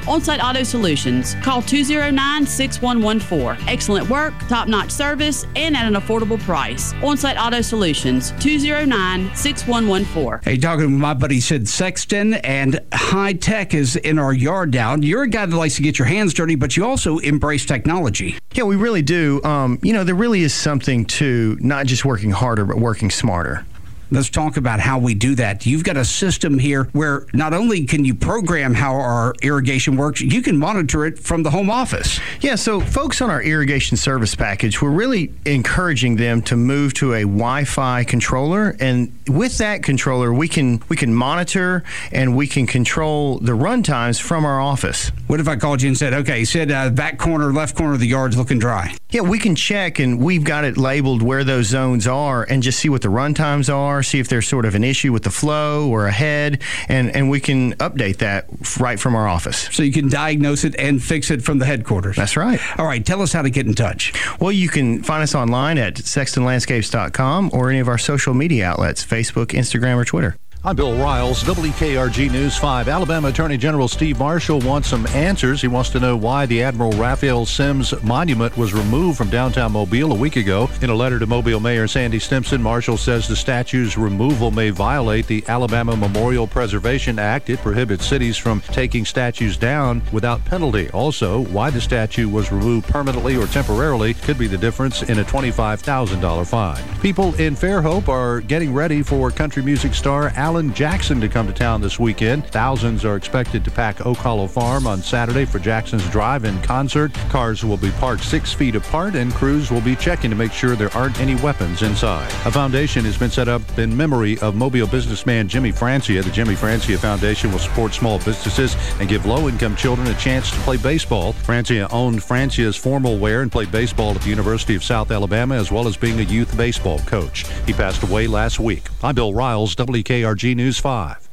On-Site Auto Solutions. Call two oh nine, six one one four. Excellent work, top-notch service, and at an affordable price. On-Site Auto Solutions. two oh nine, six one one four. Hey, talking with my buddy Sid Sexton, and high tech is in our yard now. You're a guy that likes to get your hands dirty, but you also embrace technology. Yeah, we really do. Um, you know, there really is something to not just working harder, but working smarter. Let's talk about how we do that. You've got a system here where not only can you program how our irrigation works, you can monitor it from the home office. Yeah, so folks on our irrigation service package, we're really encouraging them to move to a Wi-Fi controller, and with that controller, we can we can monitor and we can control the run times from our office. What if I called you and said, okay, you said uh, back corner, left corner of the yard's looking dry? Yeah, we can check, and we've got it labeled where those zones are and just see what the run times are, see if there's sort of an issue with the flow or a head, and, and we can update that right from our office. So you can diagnose it and fix it from the headquarters. That's right. All right, tell us how to get in touch. Well, you can find us online at sexton landscapes dot com or any of our social media outlets, Facebook, Instagram, or Twitter. I'm Bill Riles, W K R G News five. Alabama Attorney General Steve Marshall wants some answers. He wants to know why the Admiral Raphael Sims Monument was removed from downtown Mobile a week ago. In a letter to Mobile Mayor Sandy Stimpson, Marshall says the statue's removal may violate the Alabama Memorial Preservation Act. It prohibits cities from taking statues down without penalty. Also, why the statue was removed permanently or temporarily could be the difference in a twenty-five thousand dollars fine. People in Fairhope are getting ready for country music star Alan Jackson to come to town this weekend. Thousands are expected to pack Oak Hollow Farm on Saturday for Jackson's drive-in concert. Cars will be parked six feet apart, and crews will be checking to make sure there aren't any weapons inside. A foundation has been set up in memory of Mobile businessman Jimmy Francia. The Jimmy Francia Foundation will support small businesses and give low-income children a chance to play baseball. Francia owned Francia's formal wear and played baseball at the University of South Alabama, as well as being a youth baseball coach. He passed away last week. I'm Bill Riles, W K R G News five.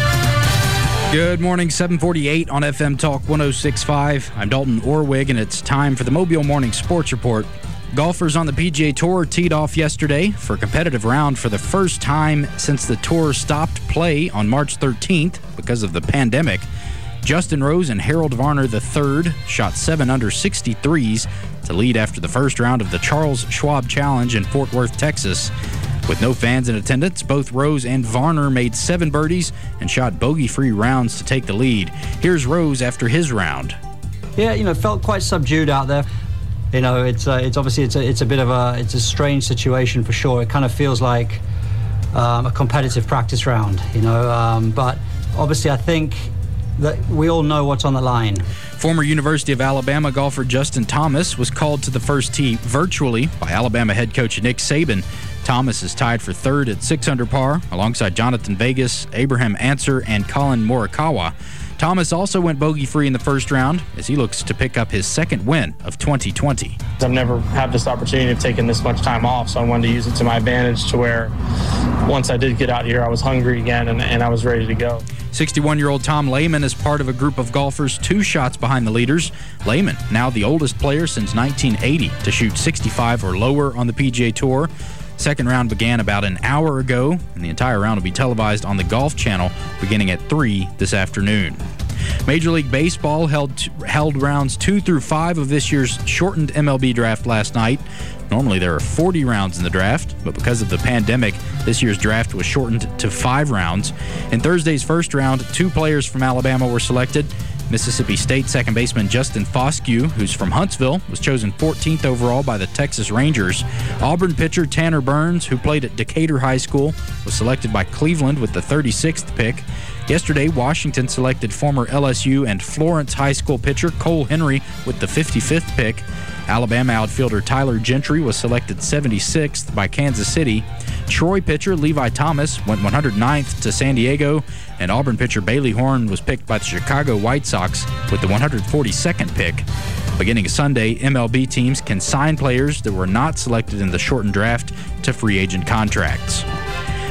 Good morning, seven forty-eight on F M Talk one oh six point five. I'm Dalton Orwig, and it's time for the Mobile Morning Sports Report. Golfers on the P G A Tour teed off yesterday for a competitive round for the first time since the tour stopped play on March thirteenth because of the pandemic. Justin Rose and Harold Varner the third shot seven under sixty-threes to lead after the first round of the Charles Schwab Challenge in Fort Worth, Texas. With no fans in attendance, both Rose and Varner made seven birdies and shot bogey-free rounds to take the lead. Here's Rose after his round. Yeah, you know, felt quite subdued out there. You know, it's uh, it's obviously it's a it's a bit of a it's a strange situation for sure. It kind of feels like um, a competitive practice round, you know. Um, but obviously, I think that we all know what's on the line. Former University of Alabama golfer Justin Thomas was called to the first tee virtually by Alabama head coach Nick Saban. Thomas is tied for third at six under par, alongside Jonathan Vegas, Abraham Answer, and Colin Morikawa. Thomas also went bogey-free in the first round as he looks to pick up his second win of twenty twenty. I've never had this opportunity of taking this much time off, so I wanted to use it to my advantage to where once I did get out here, I was hungry again and, and I was ready to go. sixty-one-year-old Tom Lehman is part of a group of golfers two shots behind the leaders. Lehman, now the oldest player since nineteen eighty to shoot sixty-five or lower on the P G A Tour. Second round began about an hour ago, and the entire round will be televised on the Golf Channel beginning at three this afternoon. Major League Baseball held held rounds two through five of this year's shortened M L B draft last night. Normally there are forty rounds in the draft, but because of the pandemic, this year's draft was shortened to five rounds. In Thursday's first round, two players from Alabama were selected. Mississippi State second baseman Justin Foscue, who's from Huntsville, was chosen fourteenth overall by the Texas Rangers. Auburn pitcher Tanner Burns, who played at Decatur High School, was selected by Cleveland with the thirty-sixth pick. Yesterday, Washington selected former L S U and Florence High School pitcher Cole Henry with the fifty-fifth pick. Alabama outfielder Tyler Gentry was selected seventy-sixth by Kansas City. Troy pitcher Levi Thomas went one hundred ninth to San Diego, and Auburn pitcher Bailey Horn was picked by the Chicago White Sox with the one hundred forty-second pick. Beginning Sunday, M L B teams can sign players that were not selected in the shortened draft to free agent contracts.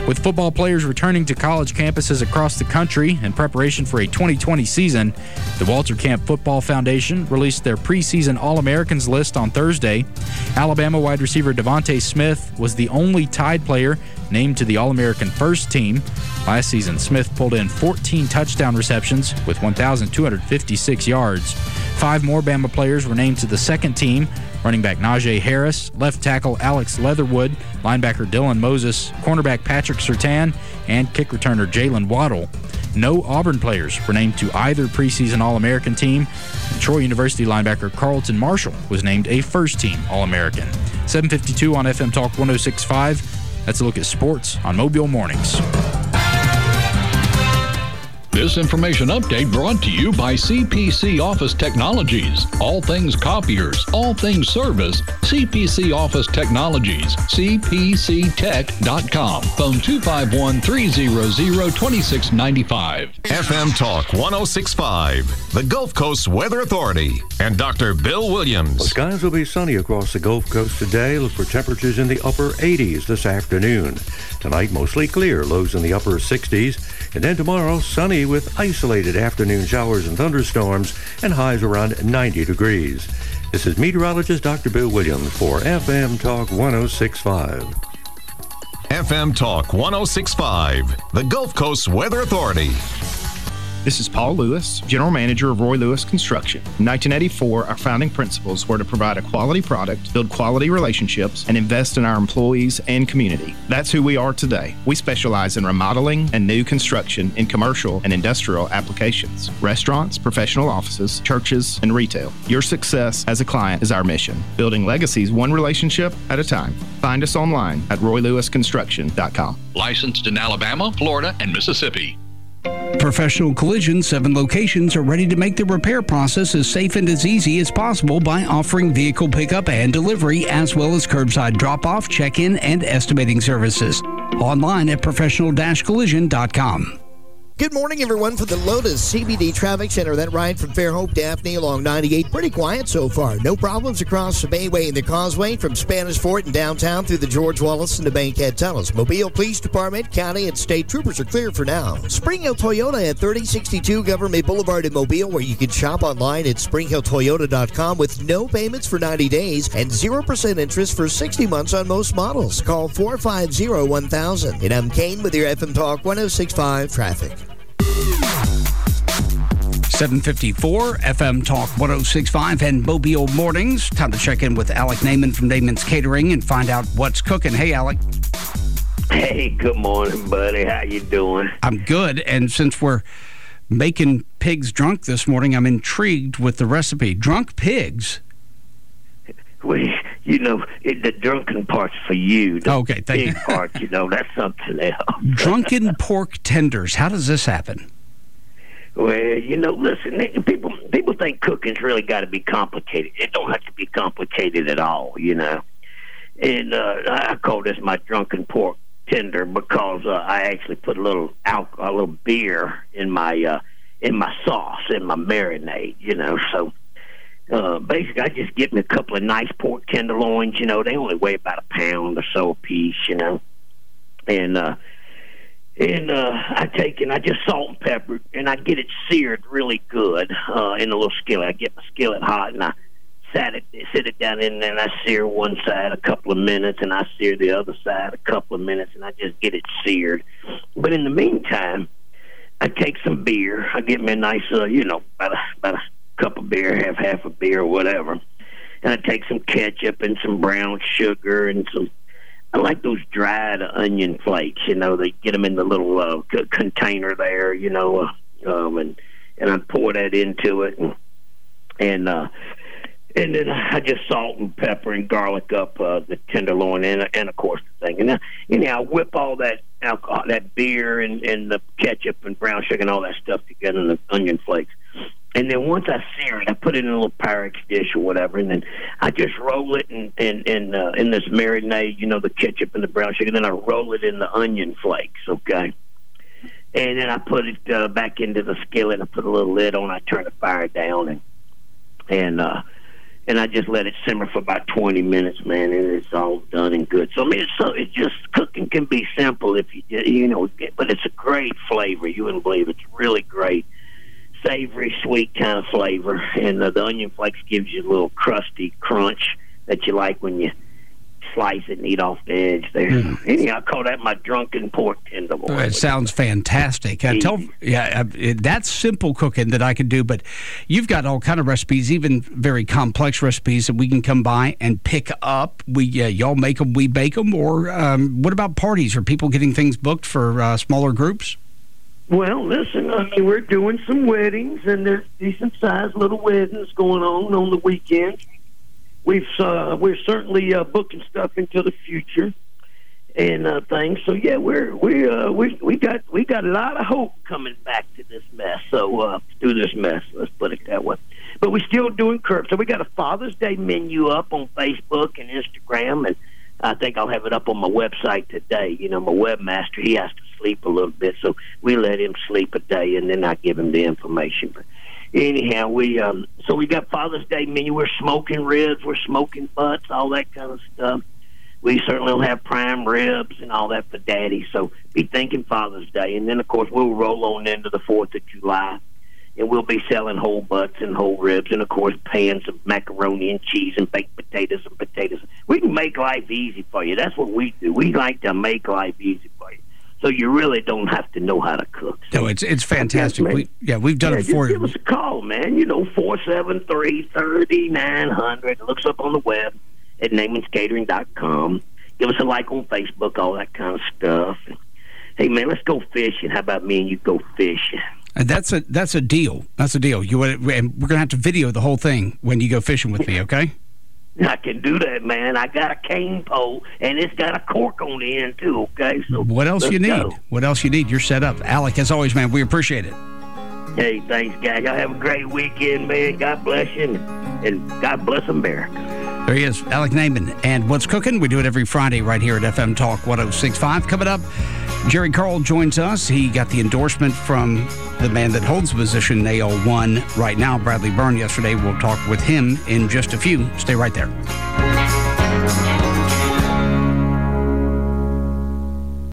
With football players returning to college campuses across the country in preparation for a twenty twenty season, the Walter Camp Football Foundation released their preseason All-Americans list on Thursday. Alabama wide receiver Devontae Smith was the only Tide player named to the All-American first team. Last season, Smith pulled in fourteen touchdown receptions with one thousand two hundred fifty-six yards. Five more Bama players were named to the second team. Running back Najee Harris, left tackle Alex Leatherwood, linebacker Dylan Moses, cornerback Patrick Surtain, and kick returner Jalen Waddle. No Auburn players were named to either preseason All-American team. And Troy University linebacker Carlton Marshall was named a first-team All-American. seven fifty-two on F M Talk one oh six point five. That's a look at sports on Mobile Mornings. This information update brought to you by C P C Office Technologies. All things copiers, all things service, C P C Office Technologies, c p c tech dot com. Phone two five one, three hundred, two six nine five. F M Talk one oh six point five, the Gulf Coast Weather Authority, and Doctor Bill Williams. Well, skies will be sunny across the Gulf Coast today. Look for temperatures in the upper eighties this afternoon. Tonight, mostly clear, lows in the upper sixties. And then tomorrow, sunny with isolated afternoon showers and thunderstorms and highs around ninety degrees. This is meteorologist Doctor Bill Williams for F M Talk one oh six point five. F M Talk one oh six point five, the Gulf Coast Weather Authority. This is Paul Lewis, General Manager of Roy Lewis Construction. In nineteen eighty-four, our founding principles were to provide a quality product, build quality relationships, and invest in our employees and community. That's who we are today. We specialize in remodeling and new construction in commercial and industrial applications, restaurants, professional offices, churches, and retail. Your success as a client is our mission, building legacies one relationship at a time. Find us online at roy lewis construction dot com. Licensed in Alabama, Florida, and Mississippi. Professional Collision, seven locations, are ready to make the repair process as safe and as easy as possible by offering vehicle pickup and delivery, as well as curbside drop-off, check-in, and estimating services. Online at professional dash collision dot com. Good morning, everyone, for the Lotus C B D Traffic Center. That ride from Fairhope, Daphne along ninety-eight, pretty quiet so far. No problems across the Bayway and the Causeway from Spanish Fort and downtown through the George Wallace and the Bankhead Tunnels. Mobile Police Department, County, and State Troopers are clear for now. Spring Hill Toyota at thirty sixty-two Government Boulevard in Mobile, where you can shop online at spring hill toyota dot com with no payments for ninety days and zero percent interest for sixty months on most models. Call four five zero, one thousand. And I'm Kane with your F M Talk one oh six point five traffic. seven fifty-four, F M Talk one oh six point five and Mobile Mornings. Time to check in with Alec Naiman from Naiman's Catering and find out what's cooking. Hey, Alec. Hey, good morning, buddy. How you doing? I'm good, and since we're making pigs drunk this morning, I'm intrigued with the recipe. Drunk pigs? Well, you know, it, the drunken part's for you. The okay, thank pig you. part, you know, that's something else. Drunken pork tenders. How does this happen? Well, you know, listen, people people think cooking's really got to be complicated. It don't have to be complicated at all, you know. And uh, I call this my drunken pork tender because uh, I actually put a little alcohol, a little beer in my uh, in my sauce, in my marinade, you know. So uh, basically, I just get me a couple of nice pork tenderloins. You know, they only weigh about a pound or so a piece, you know, and. uh And uh, I take and I just salt and pepper, and I get it seared really good uh, in a little skillet. I get my skillet hot, and I sat it, sit it down in there, and I sear one side a couple of minutes, and I sear the other side a couple of minutes, and I just get it seared. But in the meantime, I take some beer. I get me a nice, uh, you know, about a, about a cup of beer, half half a beer, or whatever. And I take some ketchup and some brown sugar and some. I like those dried onion flakes, you know. They get them in the little uh, c- container there, you know, uh, um, and and I pour that into it, and and uh, and then I just salt and pepper and garlic up uh, the tenderloin and and of course the thing, and then you know I whip all that alcohol, that beer and and the ketchup and brown sugar and all that stuff together in the onion flakes. And then once I sear it, I put it in a little Pyrex dish or whatever, and then I just roll it in in in, uh, in this marinade, you know, the ketchup and the brown sugar. Then I roll it in the onion flakes, okay? And then I put it uh, back into the skillet. I put a little lid on. I turn the fire down, and and uh, and I just let it simmer for about twenty minutes, man, and it's all done and good. So I mean, it's so it just cooking can be simple if you you know, but it's a great flavor. You wouldn't believe it. It's really great, savory, sweet kind of flavor, and uh, the onion flakes gives you a little crusty crunch that you like when you slice it and eat off the edge there. Mm. Anyhow, I call that my drunken pork tenderloin. It sounds fantastic. Uh, tell, yeah, uh, that's simple cooking that I can do, but you've got all kind of recipes, even very complex recipes that we can come by and pick up. We uh, y'all make them, we bake them, or um, what about parties? Are people getting things booked for uh, smaller groups? Well, listen, I mean, we're doing some weddings, and there's decent-sized little weddings going on on the weekends. We've uh, we're certainly uh, booking stuff into the future and uh, things. So yeah, we're we uh, we we got we got a lot of hope coming back to this mess. So uh, through this mess, let's put it that way. But we're still doing curbs. So we got a Father's Day menu up on Facebook and Instagram, and I think I'll have it up on my website today. You know, my webmaster, he has to sleep a little bit, so we let him sleep a day, and then I give him the information. But anyhow, we um, so we got Father's Day menu. We're smoking ribs, we're smoking butts, all that kind of stuff. We certainly will have prime ribs and all that for Daddy. So be thinking Father's Day, and then of course we'll roll on into the Fourth of July, and we'll be selling whole butts and whole ribs, and of course pans of macaroni and cheese and baked potatoes and potatoes. We can make life easy for you. That's what we do. We like to make life easy for you, so you really don't have to know how to cook. So, no, it's it's fantastic. Yes, we, yeah, we've done yeah, it for just you. Give us a call, man. You know, four seven three, three nine zero zero. It looks up on the web at Naaman's Catering dot com. Give us a like on Facebook, all that kind of stuff. And, hey, man, let's go fishing. How about me and you go fishing? And that's a that's a deal. That's a deal. You and we're going to have to video the whole thing when you go fishing with me, okay? I can do that, man. I got a cane pole, and it's got a cork on the end, too, okay? So what else you need? Go. What else you need? You're set up. Alec, as always, man, we appreciate it. Hey, thanks, guys. Y'all have a great weekend, man. God bless you, and God bless America. There he is, Alec Naaman. And What's Cooking? We do it every Friday right here at F M Talk one oh six point five. Coming up, Jerry Carl joins us. He got the endorsement from the man that holds the position in A L one right now, Bradley Byrne, yesterday. We'll talk with him in just a few. Stay right there.